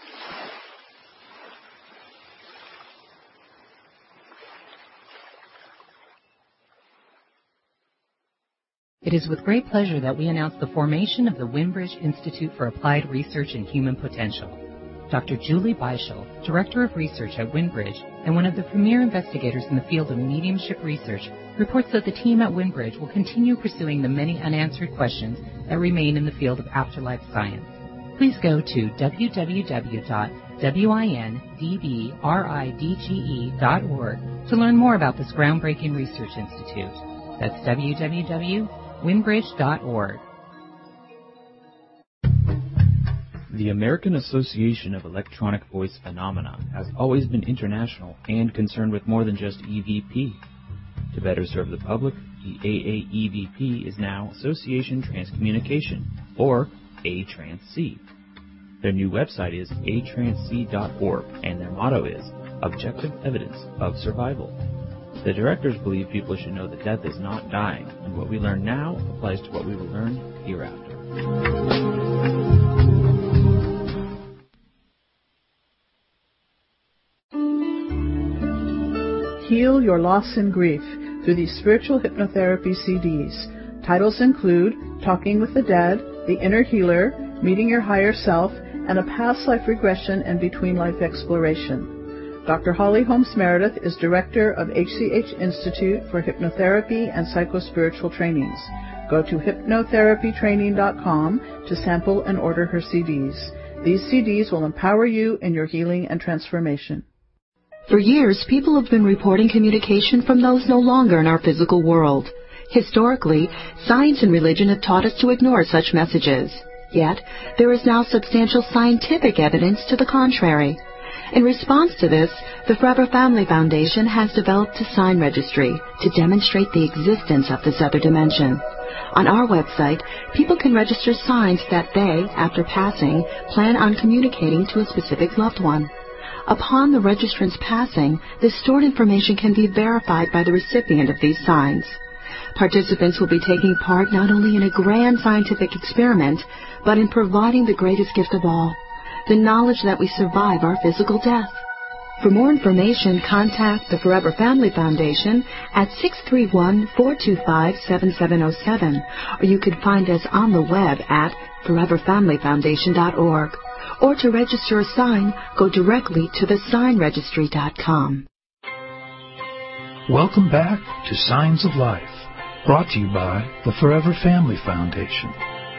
Speaker 7: It is with great pleasure that we announce the formation of the Windbridge Institute for Applied Research in Human Potential. Doctor Julie Beischel, Director of Research at Windbridge and one of the premier investigators in the field of mediumship research, reports that the team at Windbridge will continue pursuing the many unanswered questions that remain in the field of afterlife science. Please go to w w w dot windbridge dot org to learn more about this groundbreaking research institute. That's w w w dot windbridge dot org.
Speaker 9: The American Association of Electronic Voice Phenomena has always been international and concerned with more than just E V P. To better serve the public, the A A E V P is now Association Transcommunication, or A Trans C. Their new website is a trans c dot org, and their motto is Objective Evidence of Survival. The directors believe people should know that death is not dying, and what we learn now applies to what we will learn hereafter.
Speaker 10: Heal your loss and grief through these spiritual hypnotherapy C Ds. Titles include Talking with the Dead, The Inner Healer, Meeting Your Higher Self, and a past life regression and between life exploration. Doctor Holly Holmes Meredith is Director of H C H Institute for Hypnotherapy and Psychospiritual Trainings. Go to hypnotherapy training dot com to sample and order her C Ds. These C Ds will empower you in your healing and transformation.
Speaker 6: For years, people have been reporting communication from those no longer in our physical world. Historically, science and religion have taught us to ignore such messages. Yet, there is now substantial scientific evidence to the contrary. In response to this, the Forever Family Foundation has developed a sign registry to demonstrate the existence of this other dimension. On our website, people can register signs that they, after passing, plan on communicating to a specific loved one. Upon the registrant's passing, the stored information can be verified by the recipient of these signs. Participants will be taking part not only in a grand scientific experiment, but in providing the greatest gift of all, the knowledge that we survive our physical death. For more information, contact the Forever Family Foundation at six three one, four two five, seven seven zero seven, or you can find us on the web at forever family foundation dot org. Or to register a sign, go directly to the sign registry dot com.
Speaker 1: Welcome back to Signs of Life, brought to you by the Forever Family Foundation.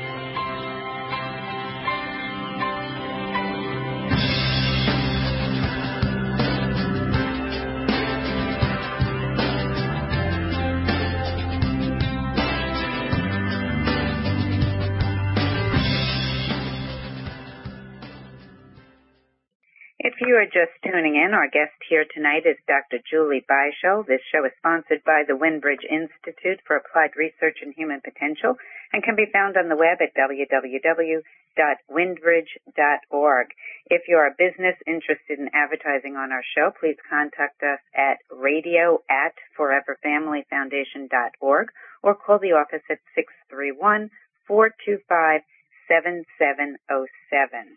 Speaker 3: If you are just tuning in, our guest here tonight is Doctor Julie Beischel. This show is sponsored by the Windbridge Institute for Applied Research in Human Potential and can be found on the web at w w w dot windbridge dot org. If you are a business interested in advertising on our show, please contact us at radio at forever family foundation dot org or call the office at six three one, four two five, seven seven zero seven.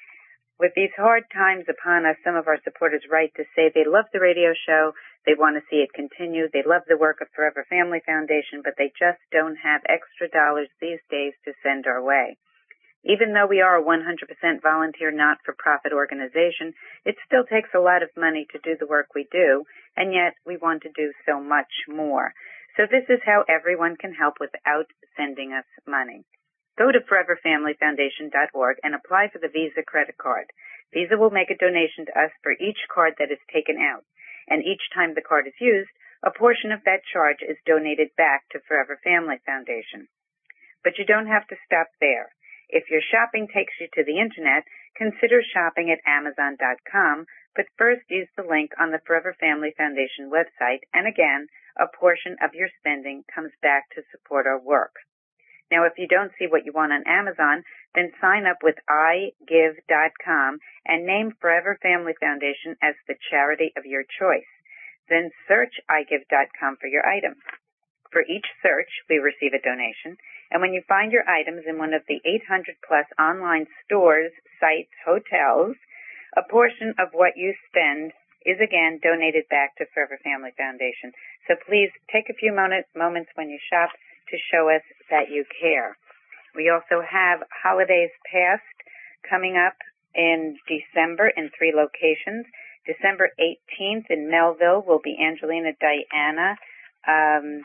Speaker 3: With these hard times upon us, some of our supporters write to say they love the radio show, they want to see it continue, they love the work of Forever Family Foundation, but they just don't have extra dollars these days to send our way. Even though we are a one hundred percent volunteer, not-for-profit organization, it still takes a lot of money to do the work we do, and yet we want to do so much more. So this is how everyone can help without sending us money. Go to forever family foundation dot org and apply for the Visa credit card. Visa will make a donation to us for each card that is taken out, and each time the card is used, a portion of that charge is donated back to Forever Family Foundation. But you don't have to stop there. If your shopping takes you to the Internet, consider shopping at amazon dot com, but first use the link on the Forever Family Foundation website, and again, a portion of your spending comes back to support our work. Now, if you don't see what you want on Amazon, then sign up with i give dot com and name Forever Family Foundation as the charity of your choice. Then search i give dot com for your items. For each search, we receive a donation, and when you find your items in one of the eight hundred plus online stores, sites, hotels, a portion of what you spend is again donated back to Forever Family Foundation. So please take a few moments, moments when you shop to show us that you care. We also have Holidays Past coming up in December in three locations. December eighteenth in Melville will be Angelina Diana. Um,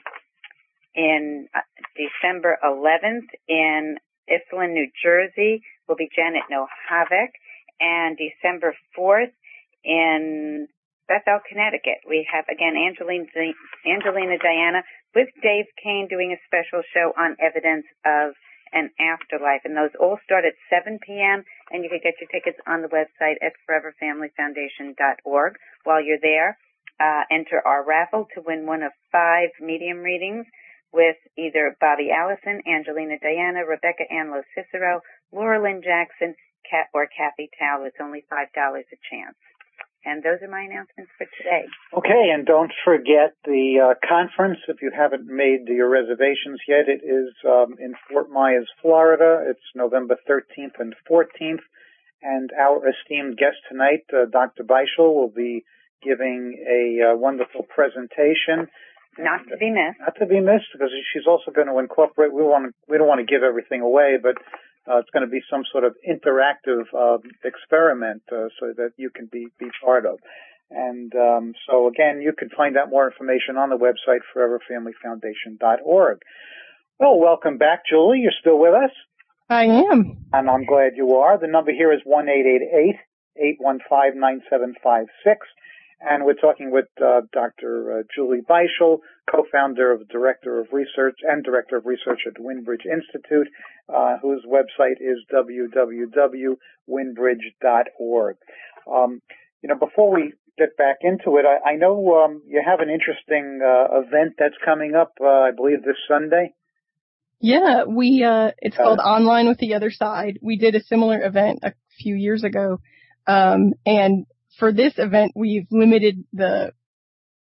Speaker 3: in uh, December eleventh in Iselin, New Jersey will be Janet Nohavec. And December fourth in Bethel, Connecticut, we have, again, Angelina, Angelina Diana with Dave Kane doing a special show on evidence of an afterlife. And those all start at seven p.m., and you can get your tickets on the website at forever family foundation dot org. While you're there, uh, enter our raffle to win one of five medium readings with either Bobby Allison, Angelina Diana, Rebecca Ann Lo Cicero, Laura Lynn Jackson, Kat, or Kathy Tal. It's only five dollars a chance. And those are my announcements for today.
Speaker 4: Okay, and don't forget the uh, conference. If you haven't made your reservations yet, it is um, in Fort Myers, Florida. It's November thirteenth and fourteenth. And our esteemed guest tonight, uh, Doctor Beischel, will be giving a uh, wonderful presentation.
Speaker 3: Not to be missed.
Speaker 4: Not to be missed, because she's also going to incorporate, we, want to, we don't want to give everything away, but Uh, it's going to be some sort of interactive uh, experiment uh, so that you can be, be part of. And um, so, again, you can find out more information on the website, forever family foundation dot org. Well, welcome back, Julie. You're still with us?
Speaker 8: I am.
Speaker 4: And I'm glad you are. The number here is one eight eight eight, eight one five, nine seven five six. And we're talking with uh, Doctor Uh, Julie Beischel, co-founder of Director of Research and Director of Research at Windbridge Institute, uh, whose website is w w w dot windbridge dot org. Um, you know, before we get back into it, I, I know um, you have an interesting uh, event that's coming up, uh, I believe, this Sunday.
Speaker 8: Yeah, we uh, it's uh, called Online with the Other Side. We did a similar event a few years ago, um, and for this event, we've limited the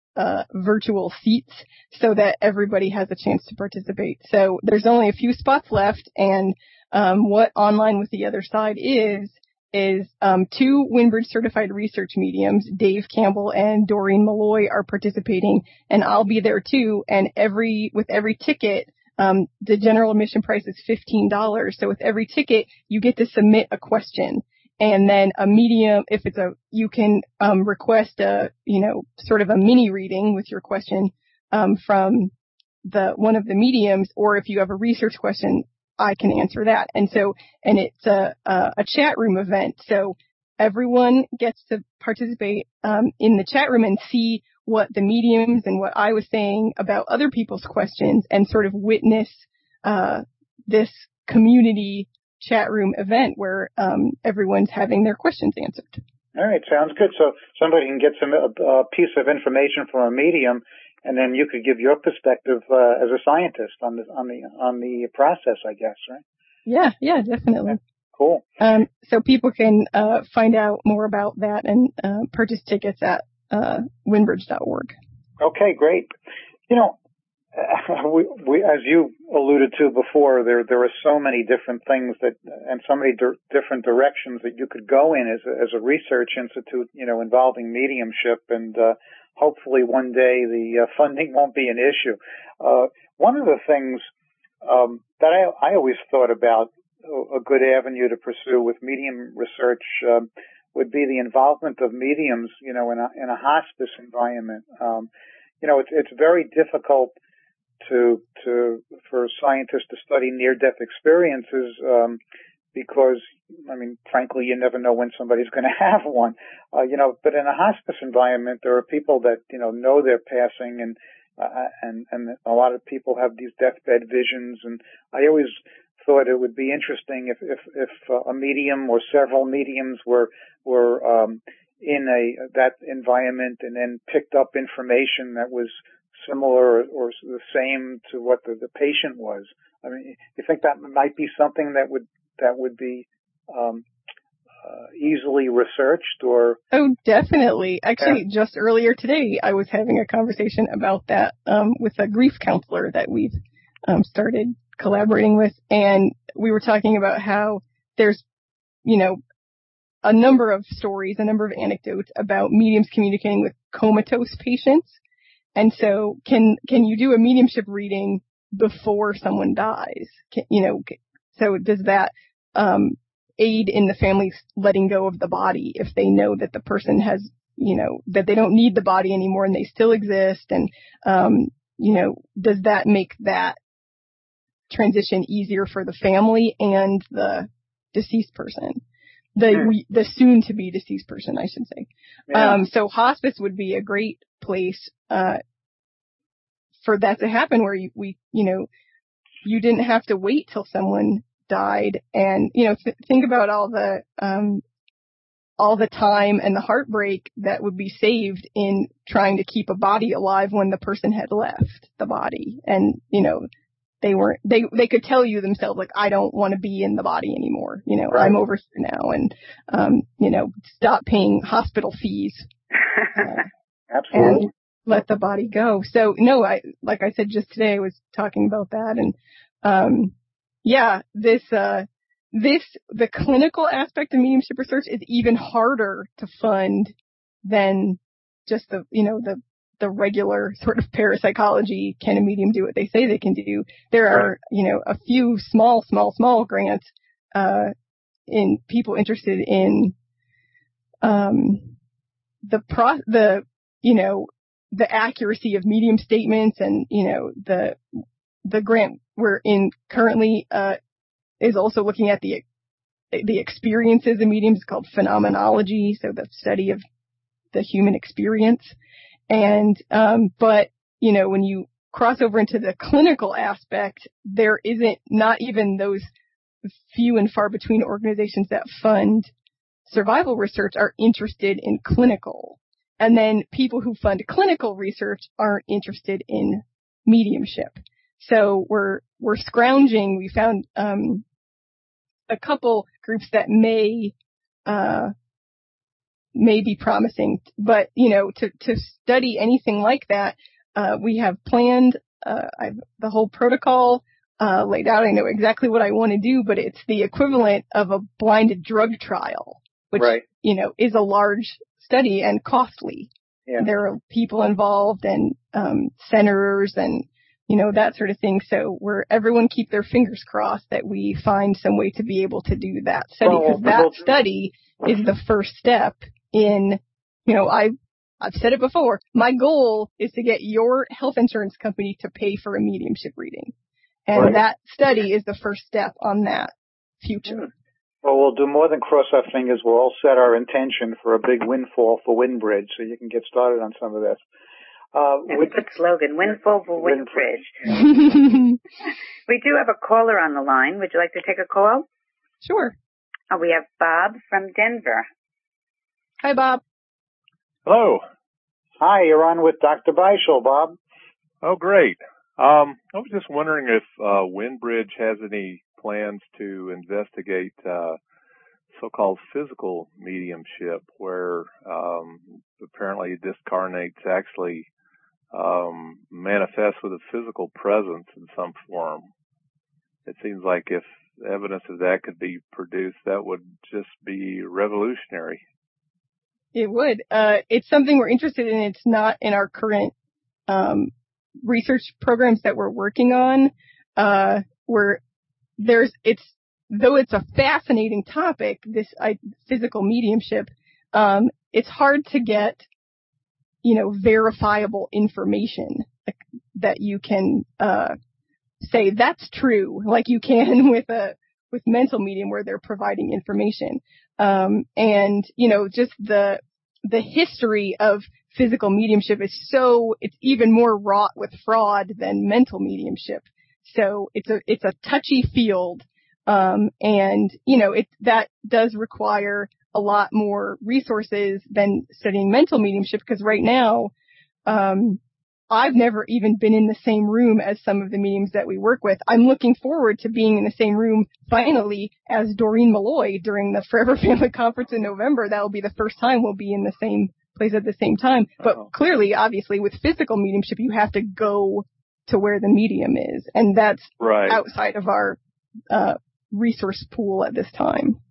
Speaker 8: uh, virtual seats so that everybody has a chance to participate. So there's only a few spots left, and um, what Online with the Other Side is, is um, two Winbridge certified research mediums, Dave Campbell and Doreen Malloy, are participating, and I'll be there too. And every with every ticket, um, the general admission price is fifteen dollars. So with every ticket, you get to submit a question. And then a medium, if it's a, you can um, request a, you know, sort of a mini reading with your question um, from the one of the mediums, or if you have a research question, I can answer that. And so, and it's a a, a chat room event, so everyone gets to participate um, in the chat room and see what the mediums and what I was saying about other people's questions, and sort of witness uh, this community chat room event where um, everyone's having their questions answered.
Speaker 4: All right, sounds good. So somebody can get some a, a piece of information from a medium, and then you could give your perspective uh, as a scientist on the on the on the process, I guess, right?
Speaker 8: Yeah, yeah, definitely.
Speaker 4: Yeah, cool.
Speaker 8: Um, so people can uh, find out more about that and uh, purchase tickets at uh, winbridge dot org.
Speaker 4: Okay, great. You know, uh, we, we, as you alluded to before, there there are so many different things that, and so many di- different directions that you could go in as a, as a research institute, you know, involving mediumship, and uh, hopefully one day the uh, funding won't be an issue. Uh, one of the things um, that I, I always thought about, a good avenue to pursue with medium research um, would be the involvement of mediums, you know, in a, in a hospice environment. Um, you know, it's, it's very difficult to, to, for scientists to study near-death experiences, um, because, I mean, frankly, you never know when somebody's going to have one. Uh, you know, but in a hospice environment, there are people that, you know, know they're passing, and, uh, and, and a lot of people have these deathbed visions. And I always thought it would be interesting if, if, if uh, a medium or several mediums were, were, um, in a, that environment, and then picked up information that was similar or, or the same to what the, the patient was. I mean, you think that might be something that would, that would be, um, uh, easily researched? Or
Speaker 8: oh, definitely. Actually, yeah. Just earlier today, I was having a conversation about that, um, with a grief counselor that we've, um, started collaborating with. And we were talking about how there's, you know, a number of stories, a number of anecdotes about mediums communicating with comatose patients. And so can, can you do a mediumship reading before someone dies? Can, you know, so does that, um, aid in the family letting go of the body if they know that the person has, you know, that they don't need the body anymore and they still exist? And, um, you know, does that make that transition easier for the family and the deceased person? The, the soon to be deceased person, I should say. Yeah. Um, so hospice would be a great place, uh, for that to happen, where you, we, you know, you didn't have to wait till someone died. And, you know, th- think about all the, um, all the time and the heartbreak that would be saved in trying to keep a body alive when the person had left the body. And, you know, They weren't, they, they could tell you themselves, like, I don't want to be in the body anymore. You know, right. I'm over here now, and, um, you know, stop paying hospital fees. Uh,
Speaker 4: Absolutely.
Speaker 8: And let the body go. So, no, I, like I said just today, I was talking about that. And, um, yeah, this, uh, this, the clinical aspect of mediumship research is even harder to fund than just the, you know, the, the regular sort of parapsychology. Can a medium do what they say they can do? There are, you know, a few small, small, small grants, uh, in people interested in, um, the pro, the, you know, the accuracy of medium statements, and, you know, the, the grant we're in currently, uh, is also looking at the, the experiences of mediums. It's called phenomenology. So the study of the human experience. And, um, but, you know, when you cross over into the clinical aspect, there isn't, not even those few and far between organizations that fund survival research are interested in clinical. And then people who fund clinical research aren't interested in mediumship. So we're, we're scrounging. We found, um, a couple groups that may, uh, may be promising. But, you know, to, to study anything like that, uh, we have planned, uh, I've, the whole protocol, uh, laid out. I know exactly what I want to do, but it's the equivalent of a blinded drug trial, which, right. you know, is a large study and costly. Yeah. There are people involved and, um, senators and, you know, that sort of thing. So where everyone keep their fingers crossed that we find some way to be able to do that study, because that study is the first step in, you know, I, I've said it before, my goal is to get your health insurance company to pay for a mediumship reading. And right. that study is the first step on that future.
Speaker 4: Well, we'll do more than cross our fingers. We'll all set our intention for a big windfall for Windbridge, so you can get started on some of this.
Speaker 3: Uh, That's a good slogan, windfall for Windbridge. We do have a caller on the line. Would you like to take a call?
Speaker 8: Sure.
Speaker 3: Oh, we have Bob from Denver.
Speaker 8: Hi, Bob.
Speaker 11: Hello.
Speaker 4: Hi, you're on with Doctor Beischel, Bob.
Speaker 11: Oh, great. Um, I was just wondering if uh, Windbridge has any plans to investigate uh, so-called physical mediumship, where um, apparently discarnates actually um, manifests with a physical presence in some form. It seems like if evidence of that could be produced, that would just be revolutionary.
Speaker 8: It would. Uh, it's something we're interested in. It's not in our current um, research programs that we're working on. Uh, where there's, it's, though it's a fascinating topic, this I, physical mediumship, um, it's hard to get, you know, verifiable information that you can uh, say that's true, like you can with a with mental medium where they're providing information. Um, and you know, just the the history of physical mediumship is so it's even more wrought with fraud than mental mediumship. So it's a it's a touchy field. Um, and, you know, it, that does require a lot more resources than studying mental mediumship, because right now, um, I've never even been in the same room as some of the mediums that we work with. I'm looking forward to being in the same room finally as Doreen Malloy during the Forever Family Conference in November. That will be the first time we'll be in the same place at the same time. But uh-huh. clearly, obviously, with physical mediumship, you have to go to where the medium is. And that's right. outside of our, uh, resource pool at this time.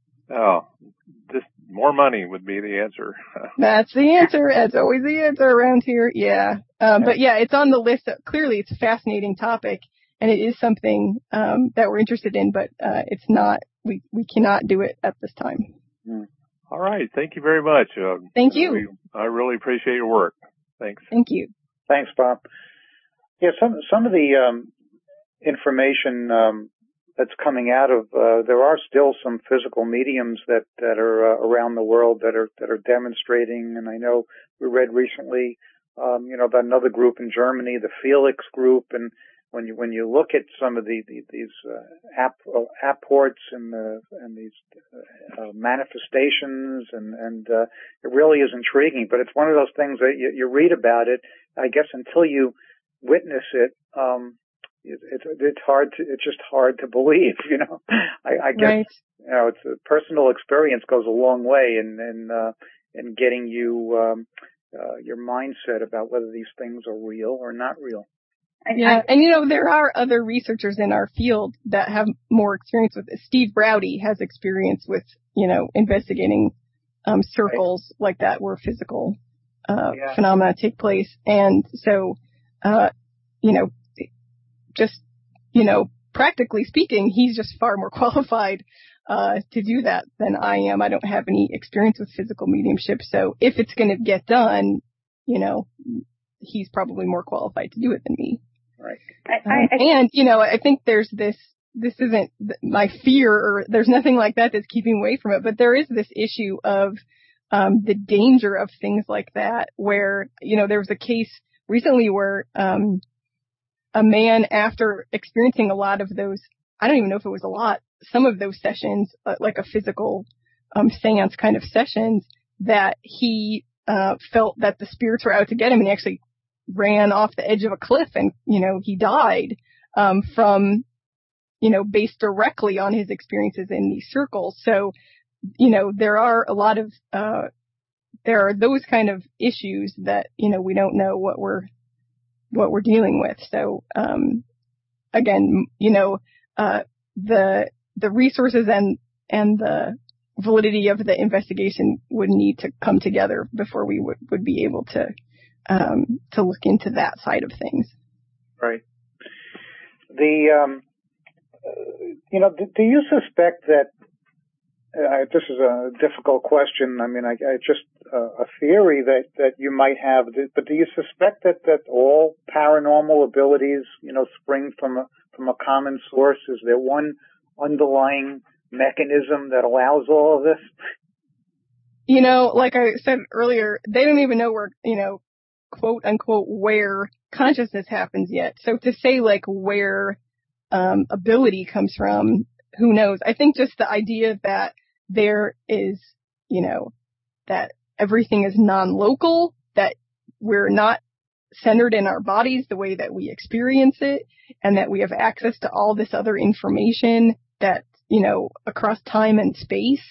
Speaker 11: Oh, just more money would be the answer.
Speaker 8: That's the answer. That's always the answer around here. Yeah. Um, but yeah, it's on the list. Clearly, it's a fascinating topic, and it is something um, that we're interested in, but uh, it's not, we, we cannot do it at this time.
Speaker 11: All right. Thank you very much. Uh,
Speaker 8: Thank you.
Speaker 11: We, I really appreciate your work. Thanks.
Speaker 8: Thank you.
Speaker 4: Thanks, Bob. Yeah, some, some of the um, information um, that's coming out of, uh, there are still some physical mediums that, that are uh, around the world that are, that are demonstrating. And I know we read recently, um, you know, about another group in Germany, the Felix group. And when you, when you look at some of the, the these, uh, app, uh, apports and, uh, and these, uh, manifestations and, and, uh, it really is intriguing, but it's one of those things that you, you read about it, I guess, until you witness it, um, It's, it's it's hard to it's just hard to believe, you know. I, I guess right. you know it's a personal experience goes a long way in in uh, in getting you um, uh, your mindset about whether these things are real or not real.
Speaker 8: Yeah, and you know there are other researchers in our field that have more experience with this. Steve Browdy has experience with you know investigating um, circles right. like that where physical uh, yeah. phenomena take place, and so uh, you know. Just, you know, practically speaking, he's just far more qualified uh to do that than I am. I don't have any experience with physical mediumship, so if it's going to get done, you know, he's probably more qualified to do it than me.
Speaker 4: Right.
Speaker 8: I, I, um, and, you know, I think there's this, this isn't my fear, or there's nothing like that that's keeping away from it, but there is this issue of um the danger of things like that where, you know, there was a case recently where um a man, after experiencing a lot of those, I don't even know if it was a lot, some of those sessions, uh, like a physical um seance kind of sessions, that he uh felt that the spirits were out to get him, and he actually ran off the edge of a cliff, and, you know, he died um from, you know, based directly on his experiences in these circles. So, you know, there are a lot of uh there are those kind of issues that, you know, we don't know what we're, what we're dealing with. So, um, again, you know, uh, the, the resources and, and the validity of the investigation would need to come together before we would, would be able to, um, to look into that side of things.
Speaker 4: Right. The, um, you know, do, do you suspect that, uh, this is a difficult question. I mean, I, I just, uh, a theory that, that you might have, but do you suspect that, that all paranormal abilities, you know, spring from a, from a common source? Is there one underlying mechanism that allows all of this?
Speaker 8: You know, like I said earlier, they don't even know where, you know, quote unquote, where consciousness happens yet. So to say like where, um, ability comes from, who knows? I think just the idea that there is, you know, that everything is non-local, that we're not centered in our bodies the way that we experience it, and that we have access to all this other information that, you know, across time and space,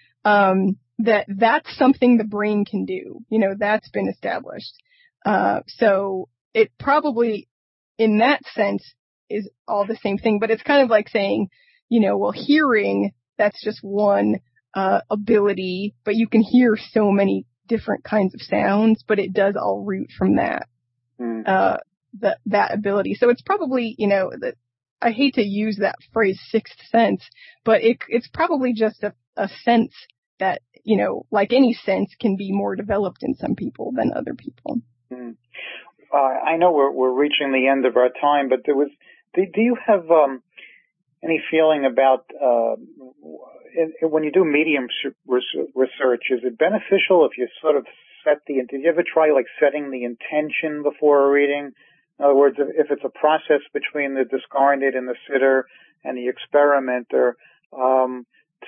Speaker 8: um, that that's something the brain can do. You know, that's been established. Uh, so it probably, in that sense, is all the same thing, but it's kind of like saying, you know, well, hearing, that's just one, uh, ability, but you can hear so many different kinds of sounds, but it does all root from that, mm. uh, that, that ability. So it's probably, you know, that I hate to use that phrase sixth sense, but it, it's probably just a, a sense that, you know, like any sense can be more developed in some people than other people.
Speaker 4: Mm. Uh, I know we're, we're reaching the end of our time, but there was, do, do you have, um, any feeling about, uh, in, in, when you do medium research, is it beneficial if you sort of set the, did you ever try like setting the intention before a reading? In other words, if, if it's a process between the discarnate and the sitter and the experimenter, um,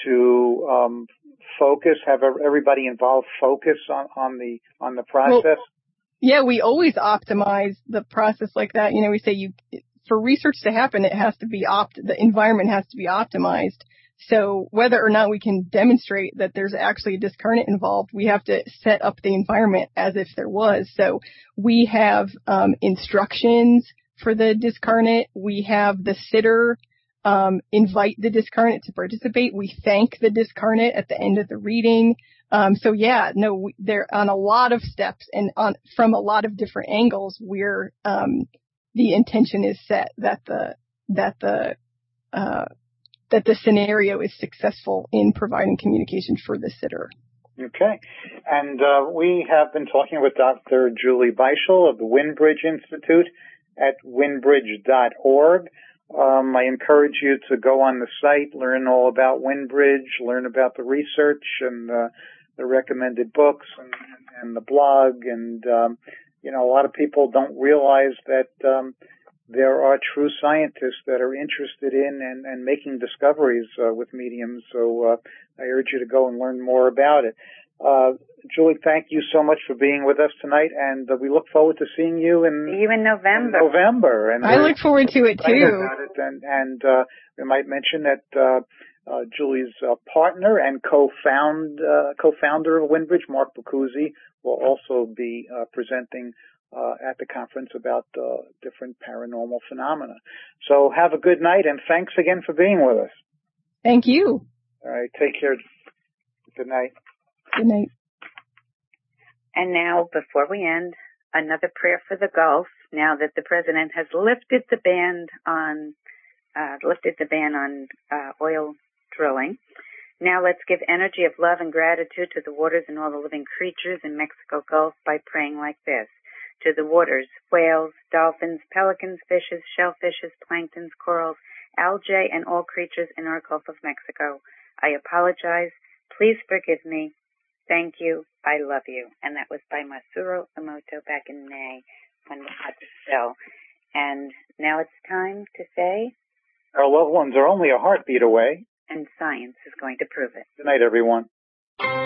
Speaker 4: to, um, focus, have everybody involved focus on, on the, on the process?
Speaker 8: Well, yeah, we always optimize the process like that. You know, we say you, for research to happen, it has to be opt, the environment has to be optimized. So whether or not we can demonstrate that there's actually a discarnate involved, we have to set up the environment as if there was. So we have, um, instructions for the discarnate. We have the sitter, um, invite the discarnate to participate. We thank the discarnate at the end of the reading. Um, so yeah, no, we, they're on a lot of steps and on, from a lot of different angles, we're, um, the intention is set that the, that the, uh, that the scenario is successful in providing communication for the sitter.
Speaker 4: Okay. And, uh, we have been talking with Doctor Julie Beischel of the Windbridge Institute at windbridge dot org. Um, I encourage you to go on the site, learn all about Windbridge, learn about the research and, uh, the recommended books and, and the blog. And, um, you know, a lot of people don't realize that, um, there are true scientists that are interested in and, and making discoveries, uh, with mediums. So, uh, I urge you to go and learn more about it. Uh, Julie, thank you so much for being with us tonight, and uh, we look forward to seeing you in,
Speaker 3: See you in November.
Speaker 4: in November. And
Speaker 8: I look forward to it too.
Speaker 4: About it. And, and uh, we might mention that uh, uh, Julie's uh, partner and co-found uh, co-founder of Windbridge, Mark Bacuzzi, will also be uh, presenting uh, at the conference about uh, different paranormal phenomena. So have a good night, and thanks again for being with us.
Speaker 8: Thank you.
Speaker 4: All right, take care. Good night.
Speaker 8: Good night.
Speaker 3: And now, before we end, another prayer for the Gulf. Now that the president has lifted the ban on, uh, lifted the ban on uh, oil drilling, now let's give energy of love and gratitude to the waters and all the living creatures in Mexico Gulf by praying like this: to the waters, whales, dolphins, pelicans, fishes, shellfishes, planktons, corals, algae, and all creatures in our Gulf of Mexico. I apologize. Please forgive me. Thank you. I love you. And that was by Masaru Emoto back in May when we had the show. And now it's time to say,
Speaker 4: our loved ones are only a heartbeat away.
Speaker 3: And science is going to prove it.
Speaker 4: Good night, everyone.